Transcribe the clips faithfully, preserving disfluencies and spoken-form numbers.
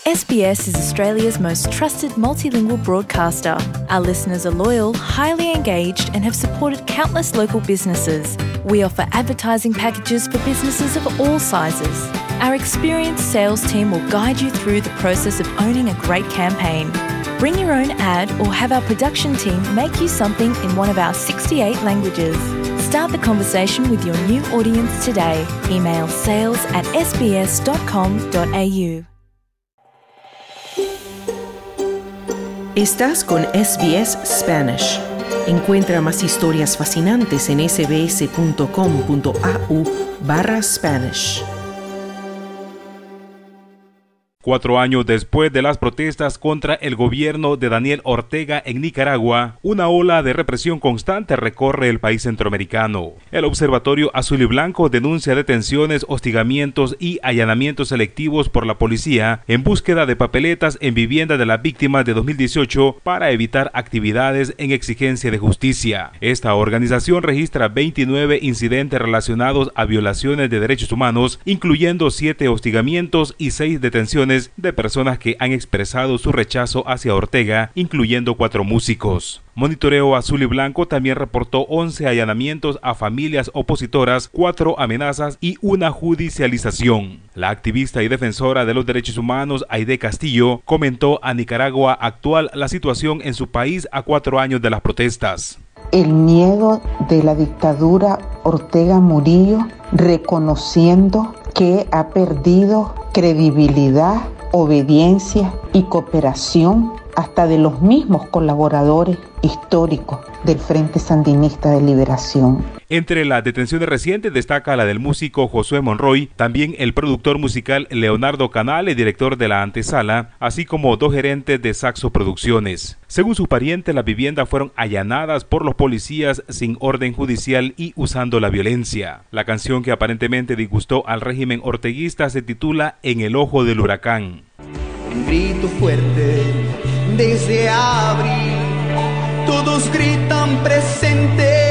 S B S is Australia's most trusted multilingual broadcaster. Our listeners are loyal, highly engaged, and have supported countless local businesses. We offer advertising packages for businesses of all sizes. Our experienced sales team will guide you through the process of owning a great campaign. Bring your own ad or have our production team make you something in one of our sixty-eight languages. Start the conversation with your new audience today. Email sales at s b s dot com dot a u. Estás con S B S Spanish. Encuentra más historias fascinantes en sbs.com.au barra Spanish. Cuatro años después de las protestas contra el gobierno de Daniel Ortega en Nicaragua, una ola de represión constante recorre el país centroamericano. El Observatorio Azul y Blanco denuncia detenciones, hostigamientos y allanamientos selectivos por la policía en búsqueda de papeletas en vivienda de las víctimas de dos mil dieciocho para evitar actividades en exigencia de justicia. Esta organización registra veintinueve incidentes relacionados a violaciones de derechos humanos, incluyendo siete hostigamientos y seis detenciones de personas que han expresado su rechazo hacia Ortega, incluyendo cuatro músicos. Monitoreo Azul y Blanco también reportó once allanamientos a familias opositoras, cuatro amenazas y una judicialización. La activista y defensora de los derechos humanos Aide Castillo comentó a Nicaragua Actual la situación en su país a cuatro años de las protestas. El miedo de la dictadura Ortega Murillo, reconociendo que ha perdido credibilidad, obediencia y cooperación hasta de los mismos colaboradores históricos del Frente Sandinista de Liberación. Entre las detenciones recientes destaca la del músico Josué Monroy, también el productor musical Leonardo Canale, director de La Antesala, así como dos gerentes de Saxo Producciones. Según sus parientes, las viviendas fueron allanadas por los policías sin orden judicial y usando la violencia. La canción que aparentemente disgustó al régimen orteguista se titula En el ojo del huracán. Un grito fuerte desde abril, todos gritan presente.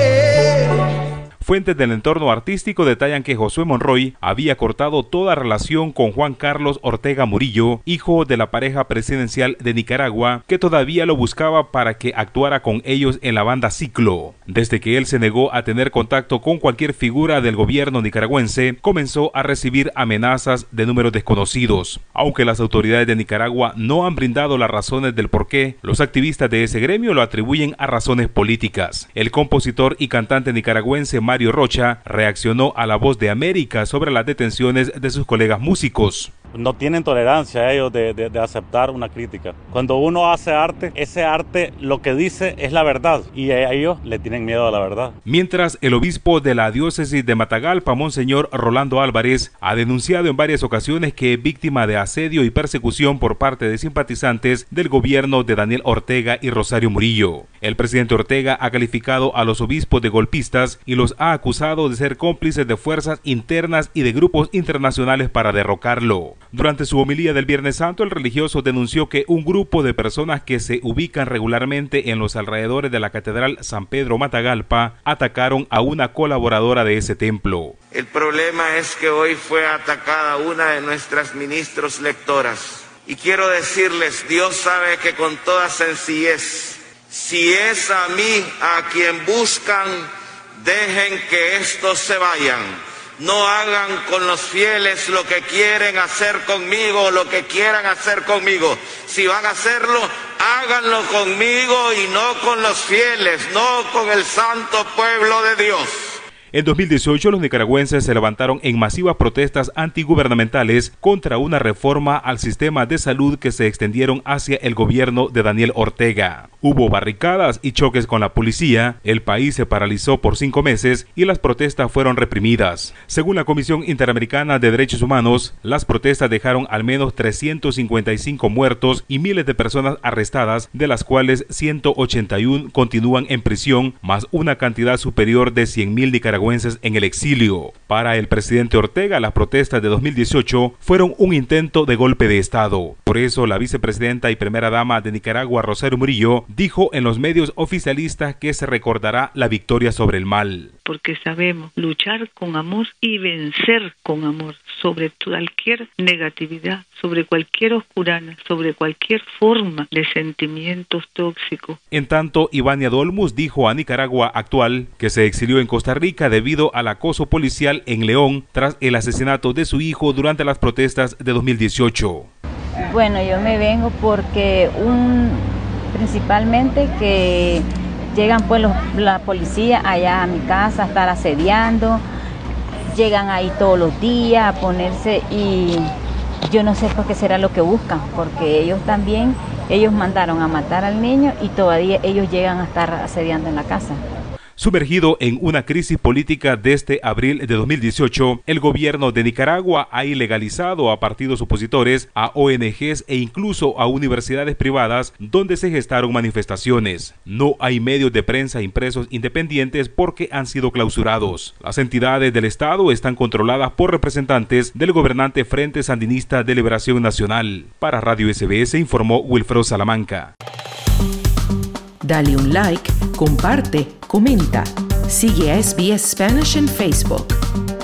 Fuentes del entorno artístico detallan que Josué Monroy había cortado toda relación con Juan Carlos Ortega Murillo, hijo de la pareja presidencial de Nicaragua, que todavía lo buscaba para que actuara con ellos en la banda Ciclo. Desde que él se negó a tener contacto con cualquier figura del gobierno nicaragüense, comenzó a recibir amenazas de números desconocidos. Aunque las autoridades de Nicaragua no han brindado las razones del porqué, los activistas de ese gremio lo atribuyen a razones políticas. El compositor y cantante nicaragüense Mario Mario Rocha reaccionó a La Voz de América sobre las detenciones de sus colegas músicos. No tienen tolerancia ellos de, de, de aceptar una crítica. Cuando uno hace arte, ese arte lo que dice es la verdad y a ellos le tienen miedo a la verdad. Mientras el obispo de la diócesis de Matagalpa, Monseñor Rolando Álvarez, ha denunciado en varias ocasiones que es víctima de asedio y persecución por parte de simpatizantes del gobierno de Daniel Ortega y Rosario Murillo. El presidente Ortega ha calificado a los obispos de golpistas y los ha acusado de ser cómplices de fuerzas internas y de grupos internacionales para derrocarlo. Durante su homilía del Viernes Santo, el religioso denunció que un grupo de personas que se ubican regularmente en los alrededores de la Catedral San Pedro Matagalpa atacaron a una colaboradora de ese templo. El problema es que hoy fue atacada una de nuestras ministros lectoras. Y quiero decirles, Dios sabe que con toda sencillez, si es a mí a quien buscan, dejen que estos se vayan. No hagan con los fieles lo que quieren hacer conmigo, lo que quieran hacer conmigo. Si van a hacerlo, háganlo conmigo y no con los fieles, no con el santo pueblo de Dios. En dos mil dieciocho, los nicaragüenses se levantaron en masivas protestas antigubernamentales contra una reforma al sistema de salud que se extendieron hacia el gobierno de Daniel Ortega. Hubo barricadas y choques con la policía, el país se paralizó por cinco meses y las protestas fueron reprimidas. Según la Comisión Interamericana de Derechos Humanos, las protestas dejaron al menos trescientos cincuenta y cinco muertos y miles de personas arrestadas, de las cuales ciento ochenta y uno continúan en prisión, más una cantidad superior de cien mil nicaragüenses en el exilio. Para el presidente Ortega, las protestas de dos mil dieciocho fueron un intento de golpe de Estado. Por eso, la vicepresidenta y primera dama de Nicaragua, Rosario Murillo, dijo en los medios oficialistas que se recordará la victoria sobre el mal. Porque sabemos luchar con amor y vencer con amor sobre cualquier negatividad, sobre cualquier oscurana, sobre cualquier forma de sentimientos tóxicos. En tanto, Ivania Dolmus dijo a Nicaragua Actual que se exilió en Costa Rica debido al acoso policial en León tras el asesinato de su hijo durante las protestas de dos mil dieciocho. Bueno, yo me vengo porque un principalmente que llegan pues los, la policía allá a mi casa a estar asediando, llegan ahí todos los días a ponerse y yo no sé por qué será lo que buscan, porque ellos también, ellos mandaron a matar al niño y todavía ellos llegan a estar asediando en la casa. Sumergido en una crisis política desde abril de dos mil dieciocho, el gobierno de Nicaragua ha ilegalizado a partidos opositores, a O N Ges e incluso a universidades privadas donde se gestaron manifestaciones. No hay medios de prensa impresos independientes porque han sido clausurados. Las entidades del Estado están controladas por representantes del gobernante Frente Sandinista de Liberación Nacional. Para Radio S B S informó Wilfredo Salamanca. Dale un like, comparte, comenta. Sigue a S B S Spanish en Facebook.